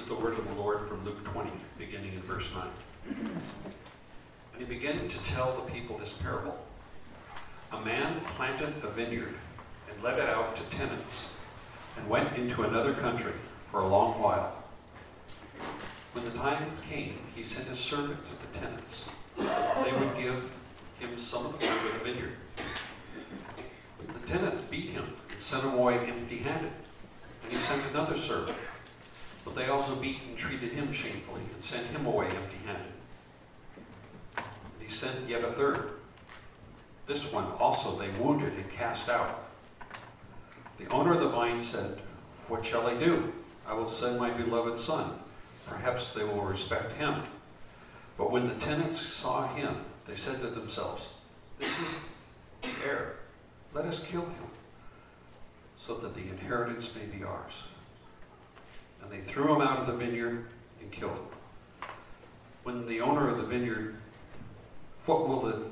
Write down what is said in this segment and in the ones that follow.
is the word of the Lord from Luke 20, beginning in verse 9. And he began to tell the people this parable. A man planted a vineyard and let it out to tenants and went into another country for a long while. When the time came, he sent his servant to the tenants. They would give him some of the fruit of the vineyard. But the tenants beat him and sent him away empty-handed. And he sent another servant. But they also beat and treated him shamefully and sent him away empty-handed. And he sent yet a third. This one also they wounded and cast out. The owner of the vine said, "What shall I do? I will send my beloved son. Perhaps they will respect him." But when the tenants saw him, they said to themselves, "This is the heir. Let us kill him, so that the inheritance may be ours." And they threw him out of the vineyard and killed him. When the owner of the vineyard, what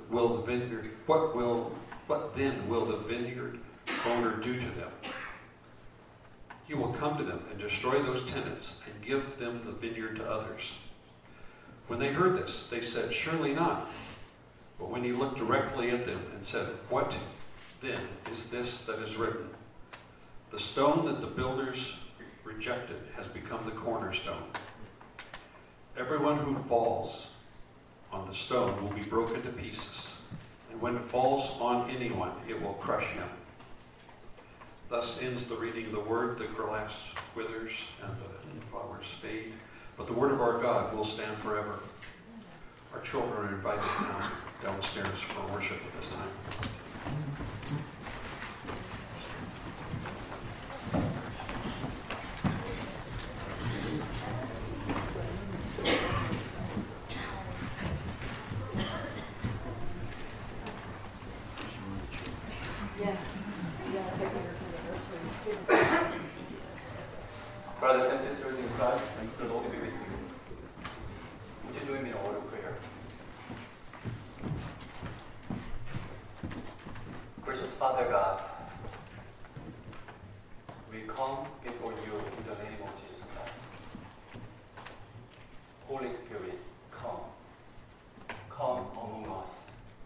then will the vineyard owner do to them? He will come to them and destroy those tenants and give them the vineyard to others. When they heard this, they said, "Surely not." But when he looked directly at them and said, "What then is this that is written? The stone that the builders rejected has become the cornerstone. Everyone who falls on the stone will be broken to pieces, and when it falls on anyone, it will crush him." Thus ends the reading of the word. The grass withers and the flowers fade, but the word of our God will stand forever. Our children are invited now downstairs for worship at this time. Brothers and sisters in Christ, and the Lord be with you. Would you join me in a word of prayer? Gracious Father God, we come before you in the name of Jesus Christ. Holy Spirit, come among us.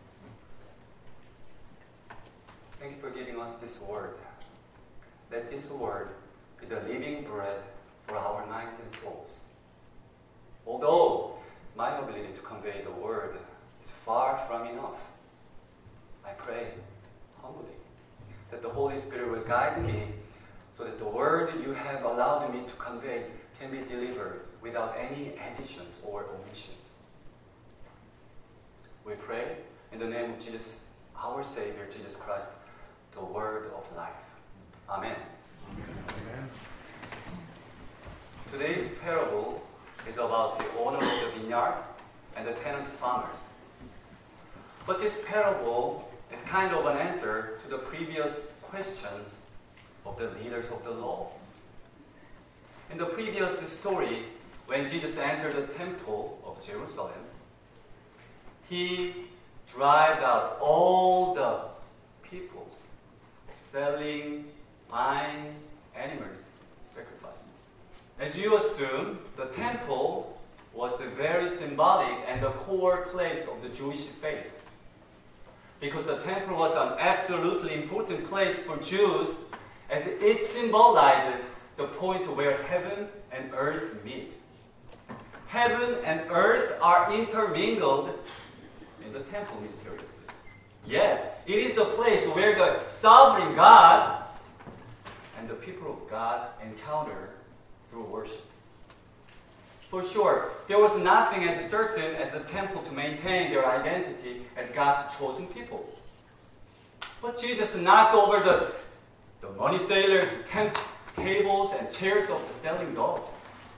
Thank you for giving us this word. Let this word be the living bread for our minds and souls. Although my ability to convey the word is far from enough, I pray humbly that the Holy Spirit will guide me so that the word you have allowed me to convey can be delivered without any additions or omissions. We pray in the name of Jesus, our Savior, Jesus Christ, the word of life. Amen. Amen. Today's parable is about the owner of the vineyard and the tenant farmers. But this parable is kind of an answer to the previous questions of the leaders of the law. In the previous story, when Jesus entered the temple of Jerusalem, he drive out all the peoples selling, buying animals, sacrifices. As you assume, the temple was the very symbolic and the core place of the Jewish faith. Because the temple was an absolutely important place for Jews, as it symbolizes the point where heaven and earth meet. Heaven and earth are intermingled in the temple mysteriously. Yes, it is the place where the sovereign God and the people of God encounter through worship. For sure, there was nothing as certain as the temple to maintain their identity as God's chosen people. But Jesus knocked over the money sailors, tables, and chairs of the selling dogs.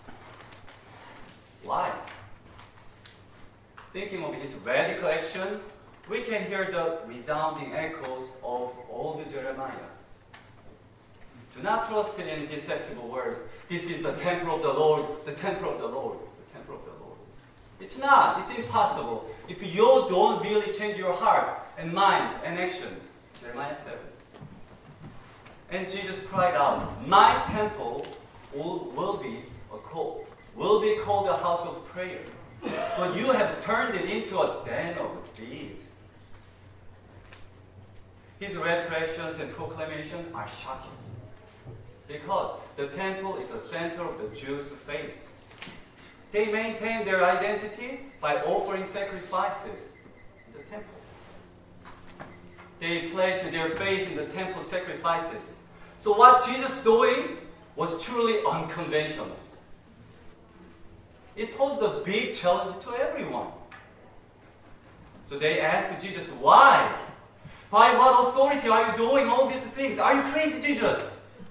Why? Thinking of his radical action, we can hear the resounding echoes of old Jeremiah. Do not trust in deceptive words. This is the temple of the Lord, the temple of the Lord, the temple of the Lord. It's not. It's impossible. If you don't really change your heart and mind and action. Jeremiah 7. And Jesus cried out, "My temple will be a cult." will be called a house of prayer, but you have turned it into a den of thieves. His repressions and proclamation are shocking because the temple is the center of the Jews' faith. They maintain their identity by offering sacrifices in the temple. They placed their faith in the temple sacrifices. So what Jesus is doing was truly unconventional. It posed a big challenge to everyone. So they asked Jesus, why? By what authority are you doing all these things? Are you crazy, Jesus?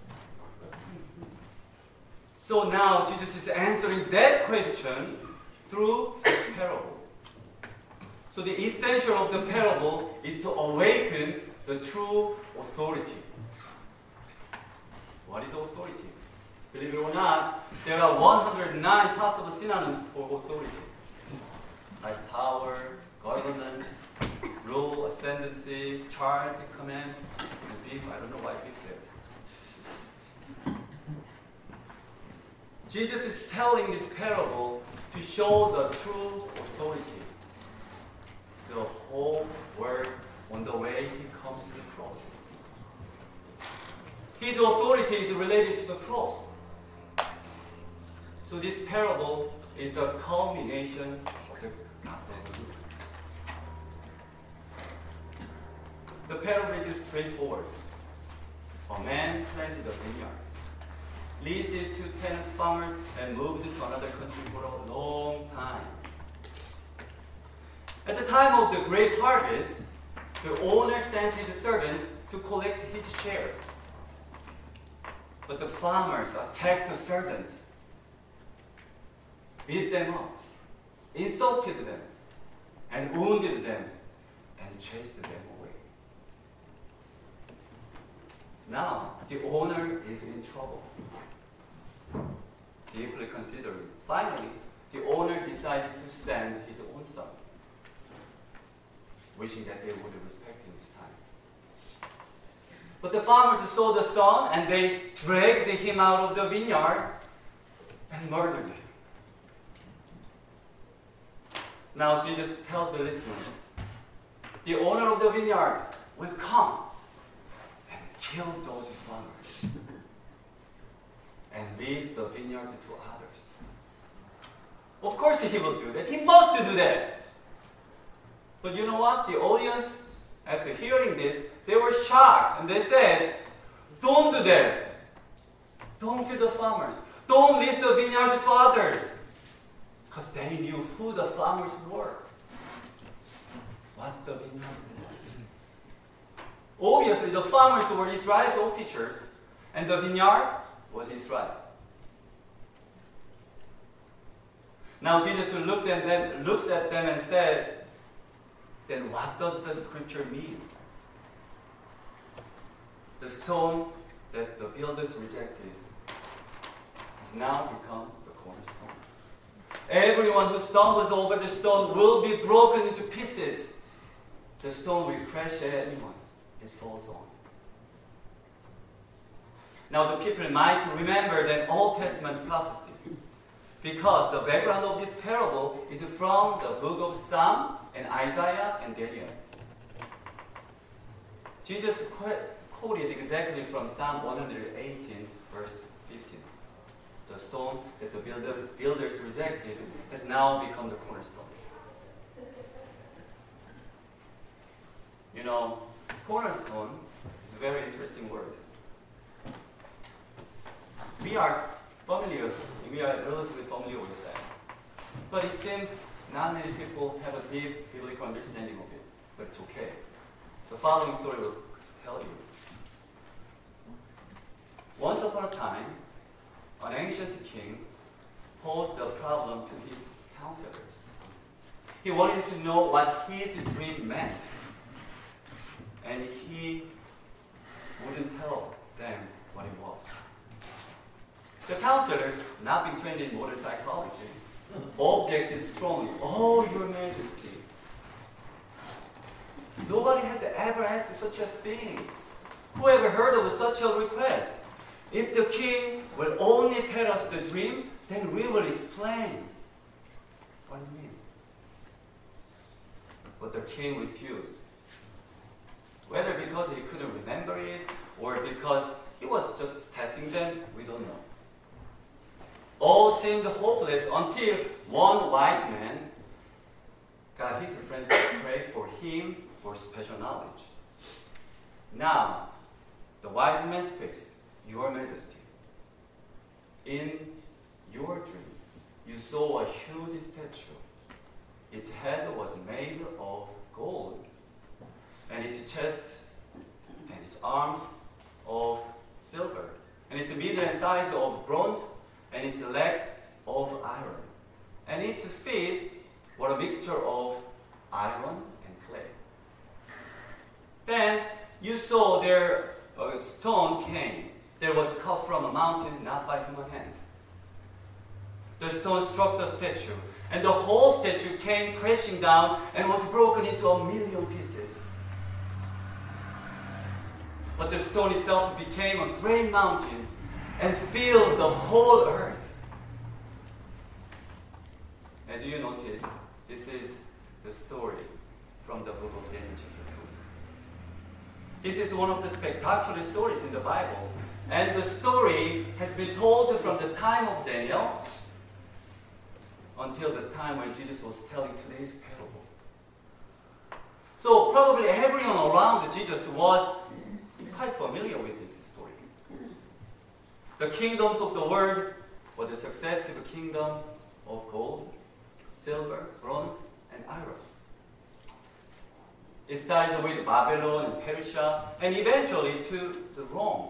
So now Jesus is answering that question through this parable. So the essential of the parable is to awaken the true authority. What is authority? Believe it or not, there are 109 possible synonyms for authority. Like power, governance, rule, ascendancy, charge, command, and beef. I don't know why beef there. Jesus is telling this parable to show the true authority. The whole world on the way he comes to the cross. His authority is related to the cross. So this parable is the culmination of the Gospel of Luke. The parable is straightforward. A man planted a vineyard, leased it to tenant farmers, and moved to another country for a long time. At the time of the grape harvest, the owner sent his servants to collect his share. But the farmers attacked the servants, beat them up, insulted them, and wounded them, and chased them away. Now, the owner is in trouble. Deeply considering. Finally, the owner decided to send his own son, wishing that they would respect him this time. But the farmers saw the son and they dragged him out of the vineyard and murdered him. Now Jesus tells the listeners, the owner of the vineyard will come and kill those farmers and leaves the vineyard to others. Of course he will do that. He must do that. But you know what? The audience, after hearing this, they were shocked and they said, don't do that. Don't kill the farmers. Don't lease the vineyard to others. Because they knew who the farmers were. What the vineyard was. Obviously, the farmers were Israel's officers, and the vineyard was Israel. Now Jesus looks at them and said, then what does the scripture mean? The stone that the builders rejected has now become the cornerstone. Everyone who stumbles over the stone will be broken into pieces. The stone will crush anyone it falls on. Now the people might remember that Old Testament prophecy because the background of this parable is from the book of Psalm and Isaiah and Daniel. Jesus quoted exactly from Psalm 118, verse 15. The stone that the builders rejected has now become the cornerstone. You know, cornerstone is a very interesting word. We are relatively familiar with that. But it seems not many people have a deep biblical understanding of it. But it's okay. The following story will tell you. Once upon a time, an ancient king posed a problem to his counselors. He wanted to know what his dream meant. And he wouldn't tell them what it was. The counselors, not being trained in modern psychology, objected strongly. Oh, Your Majesty, nobody has ever asked such a thing. Who ever heard of such a request? If the king will only tell us the dream, then we will explain what it means. But the king refused. Whether because he couldn't remember it or because he was just testing them, we don't know. All seemed hopeless until one wise man got his friends to pray for him for special knowledge. Now, the wise man speaks, Your Majesty. In your dream, you saw a huge statue. Its head was made of gold, and its chest and its arms of silver, and its middle and thighs of bronze, and its legs of iron, and its feet were a mixture of iron and clay. Then you saw there a stone came. There was cut from a mountain, not by human hands. The stone struck the statue, and the whole statue came crashing down and was broken into 1,000,000 pieces. But the stone itself became a great mountain and filled the whole earth. As you notice, this is the story from the book of Daniel chapter 2. This is one of the spectacular stories in the Bible. And the story has been told from the time of Daniel until the time when Jesus was telling today's parable. So probably everyone around Jesus was quite familiar with this story. The kingdoms of the world were the successive kingdom of gold, silver, bronze, and iron. It started with Babylon and Persia, and eventually to Rome.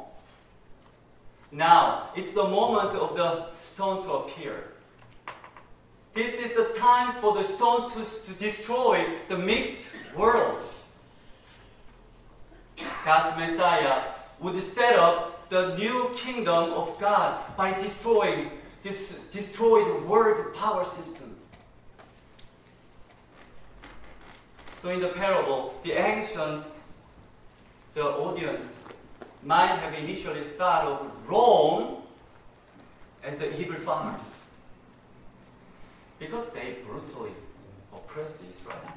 Now, it's the moment of the stone to appear. This is the time for the stone to destroy the mixed world. God's Messiah would set up the new kingdom of God by destroying this destroyed world power system. So in the parable, the ancients, the audience, might have initially thought of Rome as the evil farmers because they brutally oppressed Israel.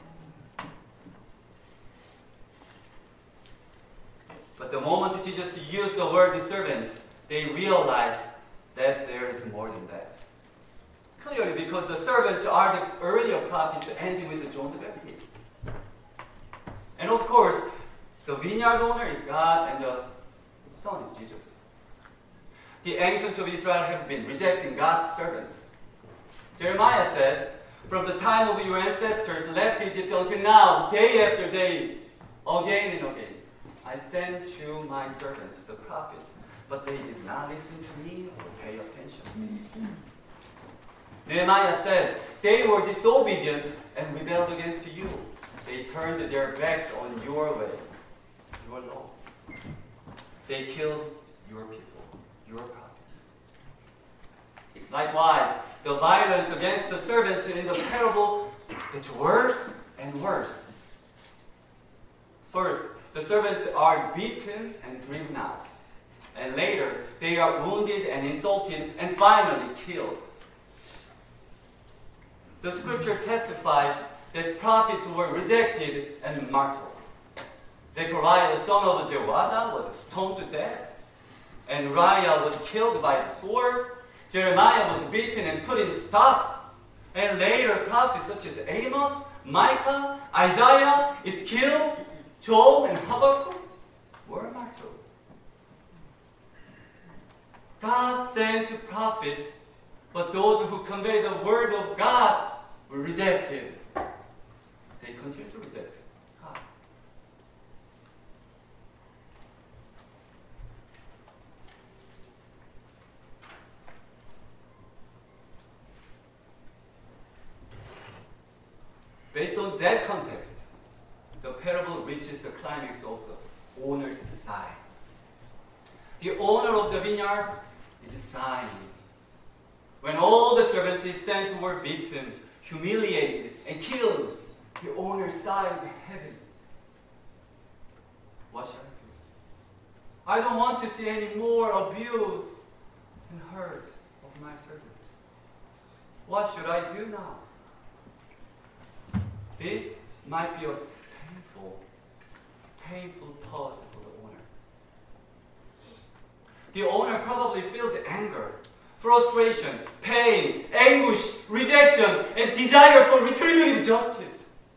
But the moment Jesus used the word servants, they realized that there is more than that. Clearly, because the servants are the earlier prophets ending with John the Baptist. And of course, the vineyard owner is God and the Son is Jesus. The ancients of Israel have been rejecting God's servants. Jeremiah says, from the time of your ancestors left Egypt until now, day after day, again and again, I sent you my servants, the prophets, but they did not listen to me or pay attention. Nehemiah says, they were disobedient and rebelled against you. They turned their backs on your way, your law. They killed your people, your prophets. Likewise, the violence against the servants in the parable, it's worse and worse. First, the servants are beaten and driven out. And later, they are wounded and insulted and finally killed. The scripture testifies that prophets were rejected and martyred. Zechariah, the son of Jehoiada, was stoned to death. And Uriah was killed by the sword. Jeremiah was beaten and put in stocks. And later, prophets such as Amos, Micah, Isaiah is killed. Joel and Habakkuk were martyred. God sent prophets, but those who convey the word of God were rejected. They continue to reject God. Based on that context, the parable reaches the climax of the owner's sigh. The owner of the vineyard is sighing. When all the servants he sent were beaten, humiliated, and killed, the owner sighed heavily. What shall I do? I don't want to see any more abuse. and heard of my servants. What should I do now? This might be a painful pause for the owner. The owner probably feels anger, frustration, pain, anguish, rejection, and desire for retributive justice.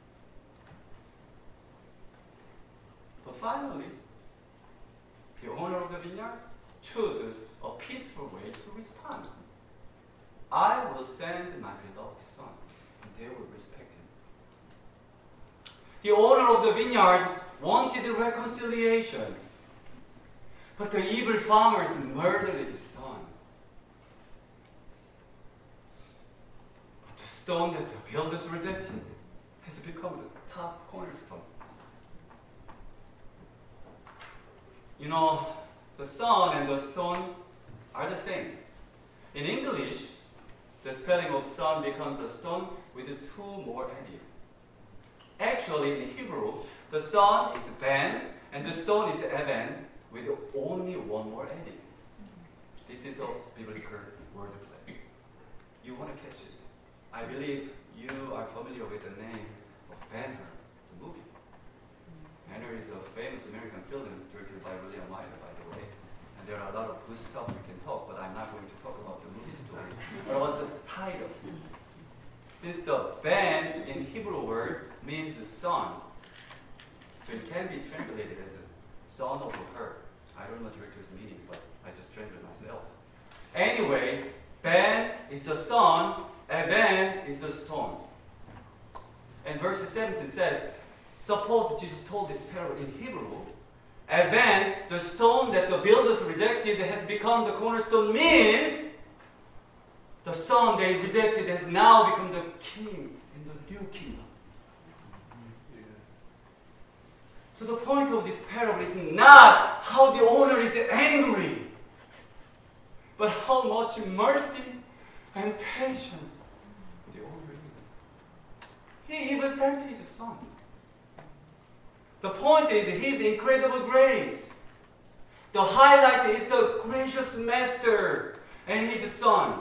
But finally, the owner of the vineyard chooses a peaceful way to respond. I will send my beloved son, and they will respect him. The owner of the vineyard wanted reconciliation, but the evil farmers murdered his son. But the stone that the builders rejected has become the top cornerstone. You know, the son and the stone are the same. In English, the spelling of son becomes a stone with two more added. Actually, in Hebrew, the son is ben and the stone is even with only one more added. This is a biblical wordplay. You want to catch it. I believe you are familiar with the name of Ben-Hur, the movie. Ben-Hur is a famous American film directed by William Wyler, by the way. And there are a lot of good stuff we can talk, but I'm not going to talk about the movie story. But about the title. Since the Ben in Hebrew word means son, so it can be translated as a son of her. I don't know the director's meaning, but I just translated myself. Anyway, Ben is the son, and Ben is the stone. And verse 17 says, suppose Jesus told this parable in Hebrew, and then the stone that the builders rejected has become the cornerstone, means the son they rejected has now become the king in the new kingdom. So the point of this parable is not how the owner is angry, but how much mercy and patience the owner is. He even sent his son. The point is his incredible grace. The highlight is the gracious master and his son.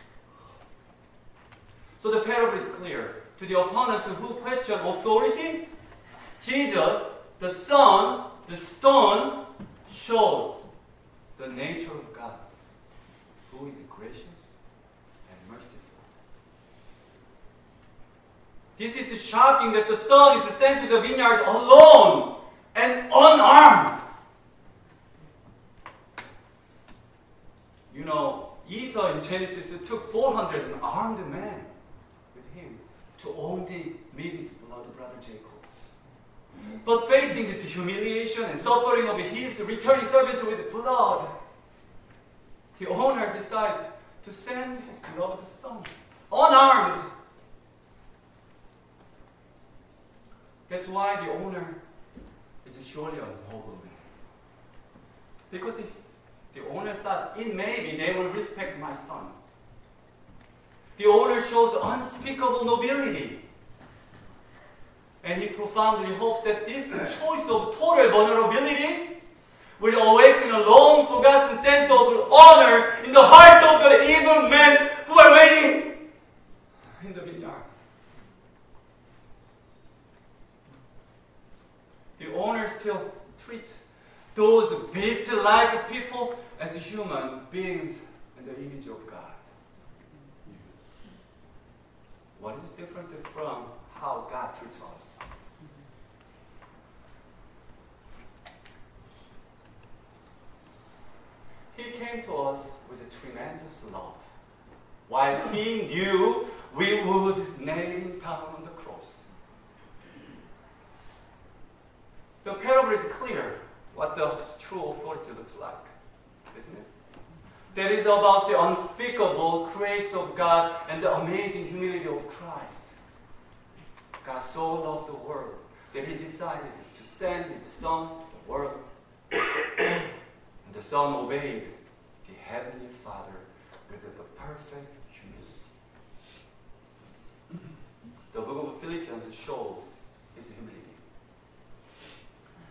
So the parable is clear. To the opponents who question authority, Jesus, the Son, the stone, shows the nature of God, who is gracious and merciful. This is shocking that the Son is sent to the vineyard alone and unarmed. You know, Esau in Genesis took 400 armed men with him to only meet his beloved brother Jacob. But facing this humiliation and suffering of his returning servants with blood, the owner decides to send his beloved son, unarmed. That's why the owner is surely a noble man. Because the owner thought, it may be they will respect my son. The owner shows unspeakable nobility. And he profoundly hopes that this choice of total vulnerability will awaken a long-forgotten sense of honor in the hearts of the evil men who are waiting in the vineyard. The owner still treats those beast-like people as human beings in the image of God. What is different from how God treats us? He came to us with a tremendous love. While he knew we would nail him down on the cross. The parable is clear what the true authority looks like, isn't it? That is about the unspeakable grace of God and the amazing humility of Christ. God so loved the world that he decided to send his son to the world. And the Son obeyed the Heavenly Father with the perfect humility. The book of Philippians shows his humility.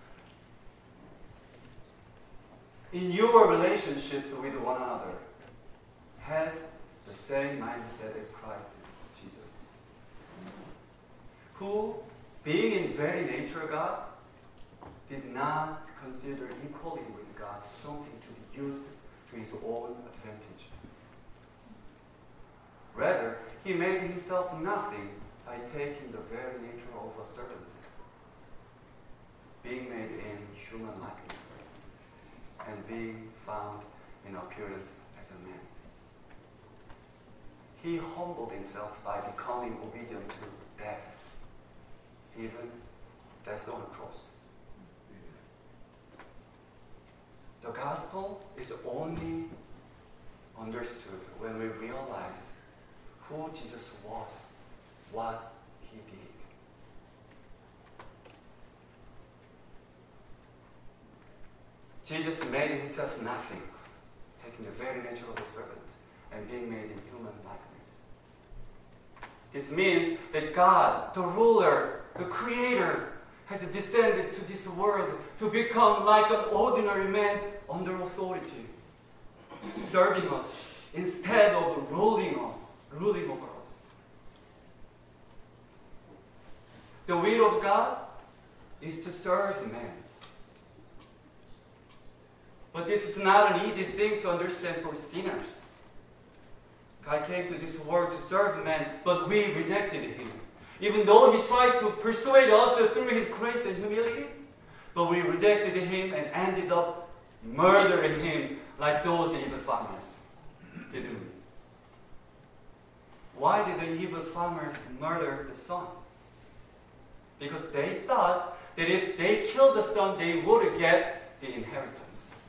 In your relationships with one another, same mindset as Christ Jesus, who, being in very nature God, did not consider equality with God something to be used to his own advantage. Rather, he made himself nothing by taking the very nature of a servant, being made in human likeness, and being found in appearance as a man. He humbled himself by becoming obedient to death, even death on the cross. The gospel is only understood when we realize who Jesus was, what he did. Jesus made himself nothing, taking the very nature of a servant and being made in human likeness. This means that God, the ruler, the creator, has descended to this world to become like an ordinary man under authority, serving us instead of ruling over us. The will of God is to serve man. But this is not an easy thing to understand for sinners. God came to this world to serve man, but we rejected him. Even though he tried to persuade us through his grace and humility, but we rejected him and ended up murdering him like those evil farmers, didn't we? Why did the evil farmers murder the son? Because they thought that if they killed the son, they would get the inheritance.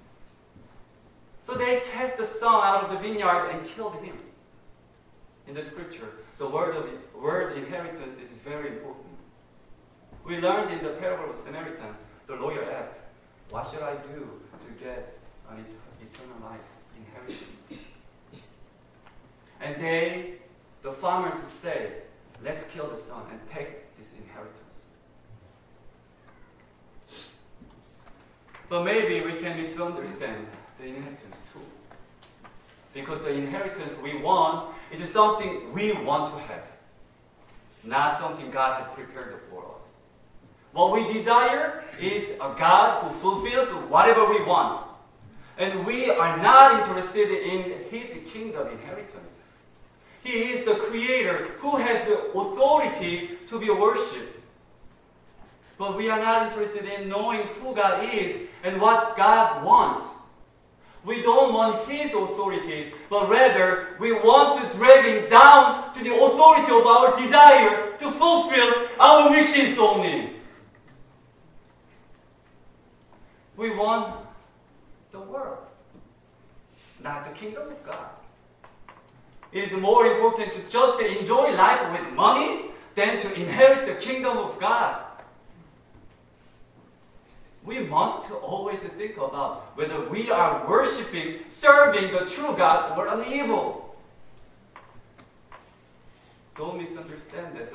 So they cast the son out of the vineyard and killed him. In the scripture, the word inheritance is very important. We learned in the parable of Samaritan, the lawyer asked, "What should I do to get an eternal life inheritance?" And the farmers say, "Let's kill the son and take this inheritance." But maybe we can misunderstand the inheritance too. Because the inheritance we want is something we want to have, not something God has prepared for us. What we desire is a God who fulfills whatever we want. And we are not interested in his kingdom inheritance. He is the creator who has the authority to be worshipped. But we are not interested in knowing who God is and what God wants. We don't want his authority, but rather we want to drag him down to the authority of our desire to fulfill our wishes only. We want the world, not the kingdom of God. It is more important to just enjoy life with money than to inherit the kingdom of God. We must always think about whether we are worshiping, serving the true God or an evil. Don't misunderstand that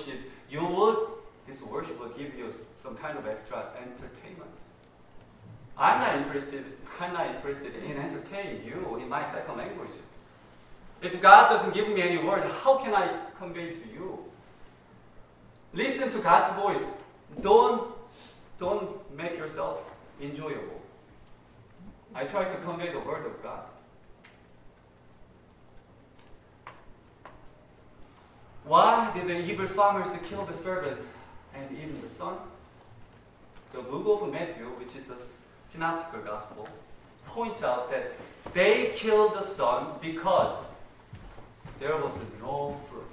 this worship will give you some kind of extra entertainment. I'm not interested in entertaining you in my second language. If God doesn't give me any word, how can I convey to you? Listen to God's voice. Don't make yourself enjoyable. I try to convey the word of God. Why did the evil farmers kill the servants and even the son? The book of Matthew, which is a synoptical gospel, points out that they killed the son because there was no fruit.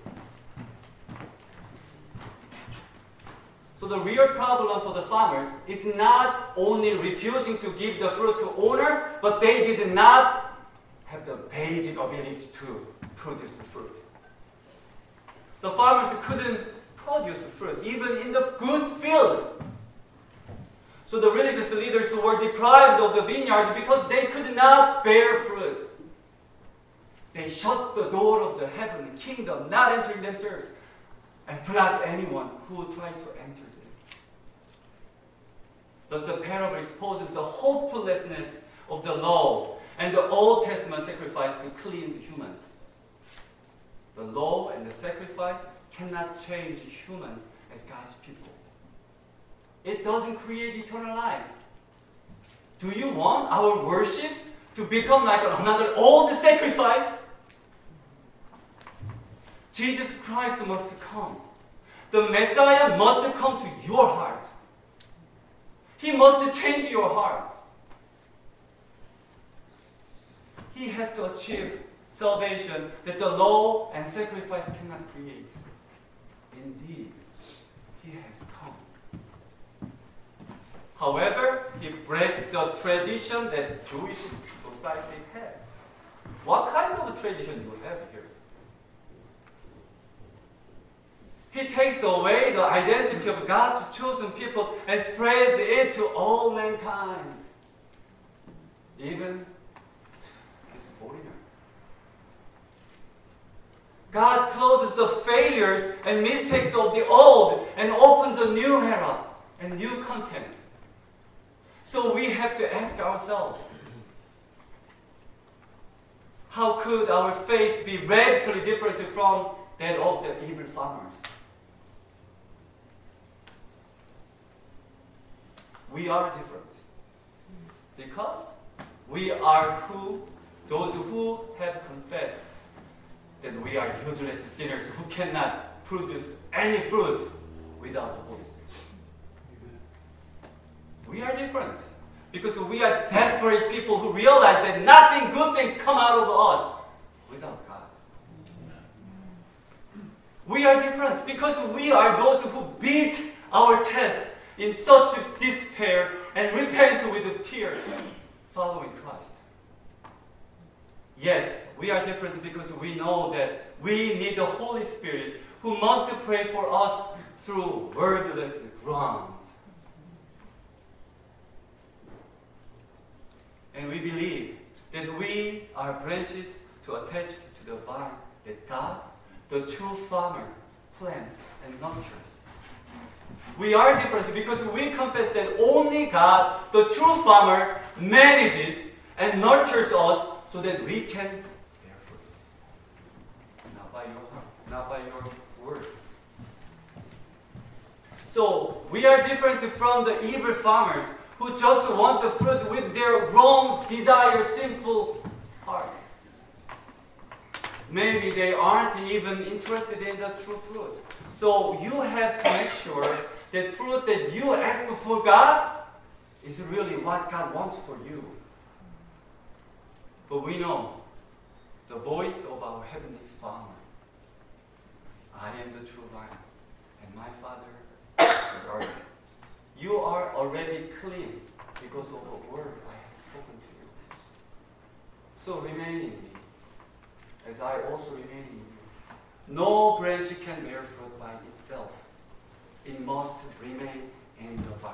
So the real problem for the farmers is not only refusing to give the fruit to owner, but they did not have the basic ability to produce the fruit. The farmers couldn't produce fruit, even in the good fields. So the religious leaders were deprived of the vineyard because they could not bear fruit. They shut the door of the heavenly kingdom, not entering themselves, and blocked anyone who tried to enter it. Thus the parable exposes the hopelessness of the law and the Old Testament sacrifice to cleanse humans. the law and the sacrifice cannot change humans as God's people. It doesn't create eternal life. Do you want our worship to become like another old sacrifice? Jesus Christ must come. The Messiah must come to your heart. He must change your heart. He has to achieve salvation that the law and sacrifice cannot create. Indeed, He has come. However, He breaks the tradition that Jewish society has. What kind of tradition do you have here? He takes away the identity of God's chosen people and spreads it to all mankind, even his foreigner. God closes the failures and mistakes of the old and opens a new era and new content. So we have to ask ourselves, how could our faith be radically different from that of the evil farmers? We are different because we are those who have confessed that we are useless sinners who cannot produce any fruit without the Holy Spirit. We are different because we are desperate people who realize that nothing good things come out of us without God. We are different because we are those who beat our chest in such despair and repent with tears following Christ. Yes, we are different because we know that we need the Holy Spirit who must pray for us through wordless ground. And we believe that we are branches to attach to the vine that God, the true farmer, plants and nurtures. We are different because we confess that only God, the true farmer, manages and nurtures us so that we can bear fruit. Not by your word. So we are different from the evil farmers who just want the fruit with their wrong desire, sinful heart. Maybe they aren't even interested in the true fruit. So you have to make sure that fruit that you ask for God is really what God wants for you. But we know the voice of our Heavenly Father. I am the true vine, and my Father is the gardener. You are already clean because of the word I have spoken to you. So remain in me, as I also remain in you. No branch can bear fruit by itself. It must remain in the vine.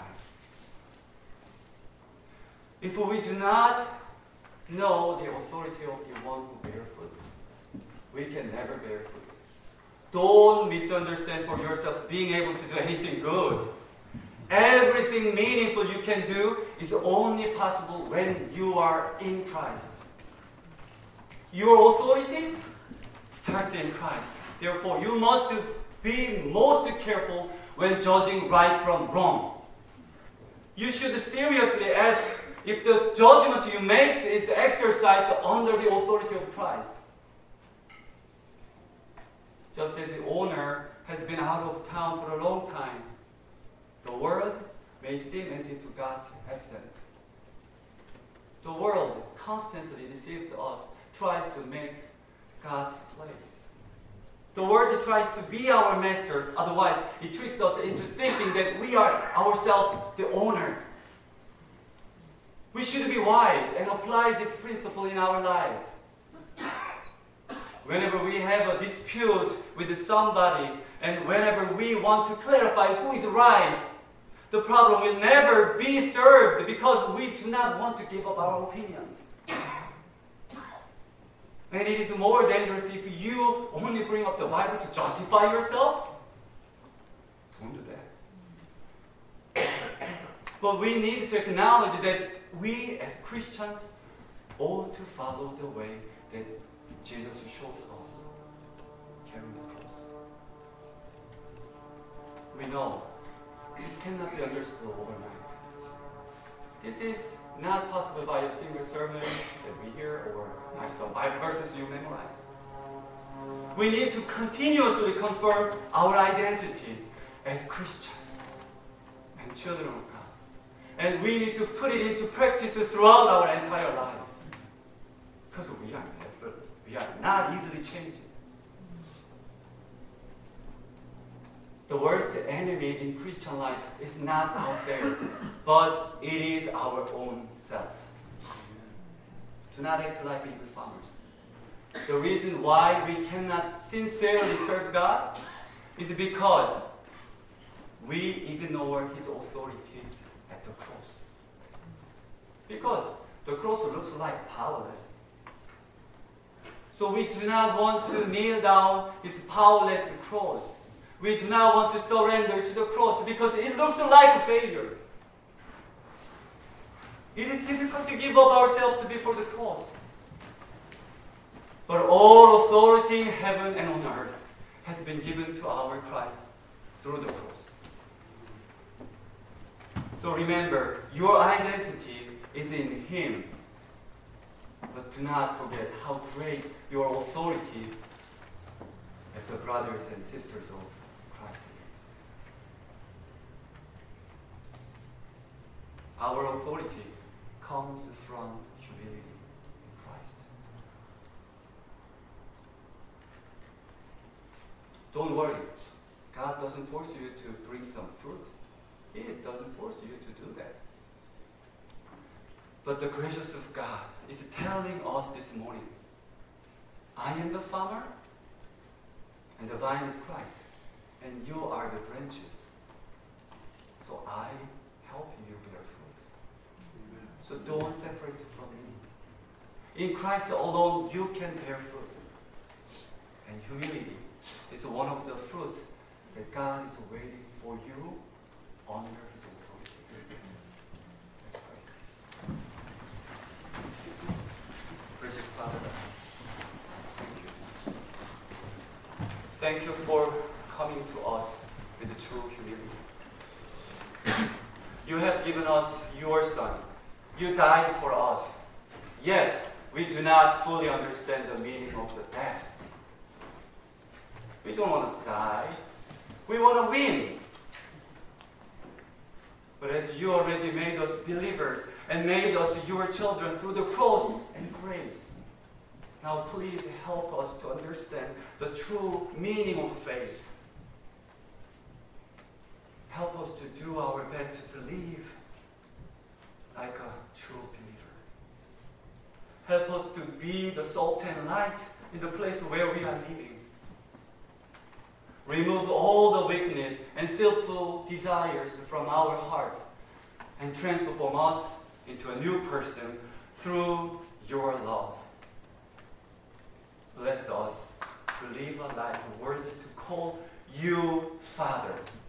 If we do not know the authority of the one who bears fruit, we can never bear fruit. Don't misunderstand for yourself being able to do anything good. Everything meaningful you can do is only possible when you are in Christ. Your authority starts in Christ. Therefore, you must be most careful when judging right from wrong. You should seriously ask if the judgment you make is exercised under the authority of Christ. Just as the owner has been out of town for a long time, the world may seem as if God's absent. The world constantly deceives us, tries to make God's place. The world tries to be our master, otherwise it tricks us into thinking that we are ourselves the owner. We should be wise and apply this principle in our lives. Whenever we have a dispute with somebody and whenever we want to clarify who is right, the problem will never be solved because we do not want to give up our opinions. And it is more dangerous if you only bring up the Bible to justify yourself. Don't do that. But we need to acknowledge that we as Christians ought to follow the way that Jesus shows us. no, this cannot be understood overnight. This is not possible by a single sermon that we hear or by some Bible verses you memorize. We need to continuously confirm our identity as Christians and children of God. And we need to put it into practice throughout our entire lives. Because we are not easily changing. The worst enemy in Christian life is not out there, but it is our own self. Do not act like evil farmers. The reason why we cannot sincerely serve God is because we ignore His authority at the cross. Because the cross looks like powerless. So we do not want to kneel down His powerless cross. We do not want to surrender to the cross because it looks like a failure. It is difficult to give up ourselves before the cross. But all authority in heaven and on earth has been given to our Christ through the cross. So remember, your identity is in Him. But do not forget how great your authority as the brothers and sisters of Christ is. Our authority comes from humility in Christ. Don't worry. God doesn't force you to bring some fruit. He doesn't force you to do that. But the gracious of God is telling us this morning, I am the farmer, and the vine is Christ, and you are the branches. So I help you bear fruit. So don't separate from me. In Christ alone, you can bear fruit. And humility is one of the fruits that God is waiting for you under His authority. Let's pray. Gracious Father, thank you for coming to us with true humility. You have given us your Son. You died for us. Yet, we do not fully understand the meaning of the death. We don't want to die. We want to win. But as you already made us believers and made us your children through the cross and grace, now please help us to understand the true meaning of faith. Help us to do our best to live like a true believer. Help us to be the salt and light in the place where we are living. Remove all the weakness and sinful desires from our hearts and transform us into a new person through your love. Bless us to live a life worthy to call you Father.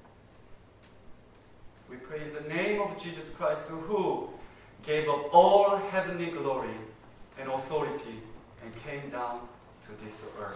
We pray in the name of Jesus Christ, who gave up all heavenly glory and authority and came down to this earth.